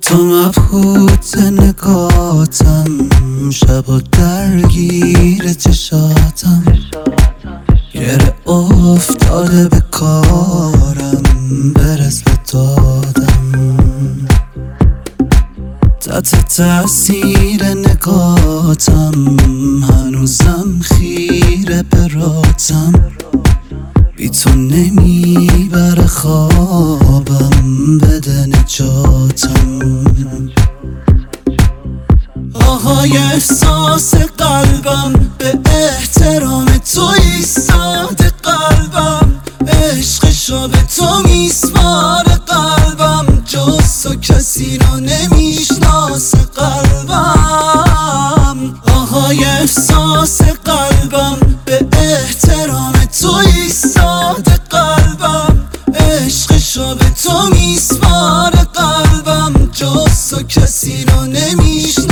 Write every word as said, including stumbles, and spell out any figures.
تو مبهوت نگاتم، شب و درگیر چشاتم، گره افتاده به کارم، برس به دادم. تحت تأثیر نگاتم، هنوزم خیره به راتم، بی تو نمیبره خوابم، بده نجاتم. آهای احساس قلبم، به احترام تو ایستاده قلبم، عشقشو به تو میسپاره قلبم، جز تو کسی رو نمیشناسه قلبم. آهای احساس قلبم، به احترام تو ایستاده قلبم، عشقشو به تو میسپاره قلبم، جز تو کسی رو نمیشناسه